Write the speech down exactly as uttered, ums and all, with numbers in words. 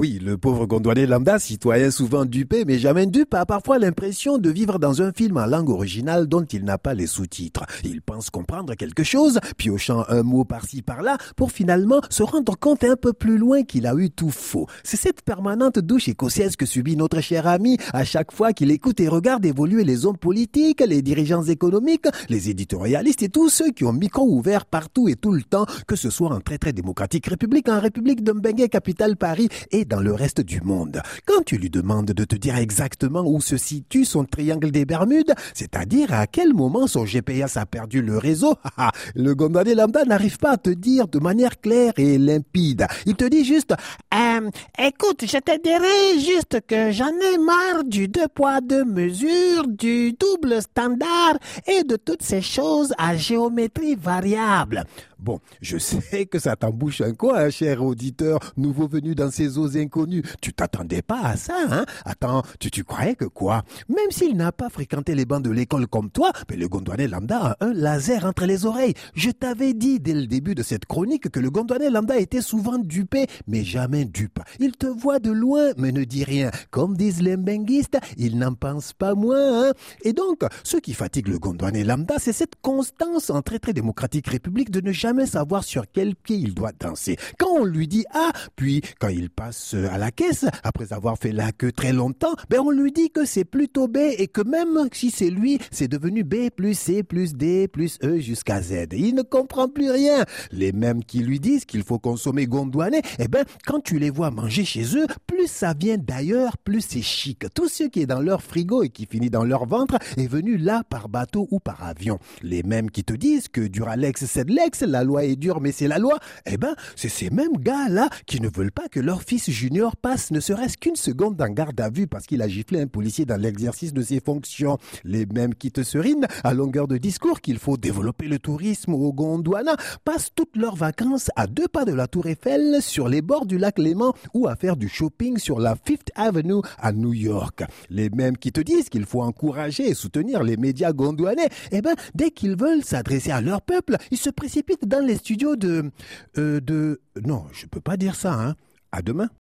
Oui, le pauvre Gondwanais lambda, citoyen souvent dupé mais jamais dupe, a parfois l'impression de vivre dans un film en langue originale dont il n'a pas les sous-titres. Il pense comprendre quelque chose, piochant un mot par-ci par-là, pour finalement se rendre compte un peu plus loin qu'il a eu tout faux. C'est cette permanente douche écossaise que subit notre cher ami à chaque fois qu'il écoute et regarde évoluer les hommes politiques, les dirigeants économiques, les éditorialistes et tous ceux qui ont micro ouvert partout et tout le temps, que ce soit en très très démocratique république, en République de Mbengue, capitale Paris et dans le reste du monde. Quand tu lui demandes de te dire exactement où se situe son triangle des Bermudes, c'est-à-dire à quel moment son G P S a perdu le réseau, le Gondwanais lambda n'arrive pas à te dire de manière claire et limpide. Il te dit juste euh, « Écoute, je te dirais juste que j'en ai marre du deux poids deux mesures, du double standard et de toutes ces choses à géométrie variable. » Bon, je sais que ça t'embouche un coin, hein, cher auditeur, nouveau venu dans ces eaux inconnues. Tu t'attendais pas à ça, hein? Attends, tu, tu croyais que quoi? Même s'il n'a pas fréquenté les bancs de l'école comme toi, mais le Gondwanais lambda a un laser entre les oreilles. Je t'avais dit dès le début de cette chronique que le Gondwanais lambda était souvent dupé, mais jamais dupe. Il te voit de loin, mais ne dit rien. Comme disent les mbenguistes, il n'en pense pas moins, hein? Et donc, ce qui fatigue le Gondwanais lambda, c'est cette constance en très très démocratique république de ne jamais savoir sur quel pied il doit danser. Quand on lui dit A, puis quand il passe à la caisse, après avoir fait la queue très longtemps, ben on lui dit que c'est plutôt B et que même si c'est lui, c'est devenu B plus C plus D plus E jusqu'à Z. Il ne comprend plus rien. Les mêmes qui lui disent qu'il faut consommer gondwanais, eh ben quand tu les vois manger chez eux, plus ça vient d'ailleurs, plus c'est chic. Tout ce qui est dans leur frigo et qui finit dans leur ventre est venu là par bateau ou par avion. Les mêmes qui te disent que Duralex c'est de l'ex, la loi est dure mais c'est la loi, eh ben c'est ces mêmes gars-là qui ne veulent pas que leur fils junior passe ne serait-ce qu'une seconde en garde à vue parce qu'il a giflé un policier dans l'exercice de ses fonctions. Les mêmes qui te serinent à longueur de discours qu'il faut développer le tourisme au Gondwana passent toutes leurs vacances à deux pas de la Tour Eiffel, sur les bords du lac Léman ou à faire du shopping sur la Fifth Avenue à New York. Les mêmes qui te disent qu'il faut encourager et soutenir les médias gondwanais, eh ben dès qu'ils veulent s'adresser à leur peuple, ils se précipitent dans les studios de... Euh, de... Non, je peux pas dire ça, hein. À demain.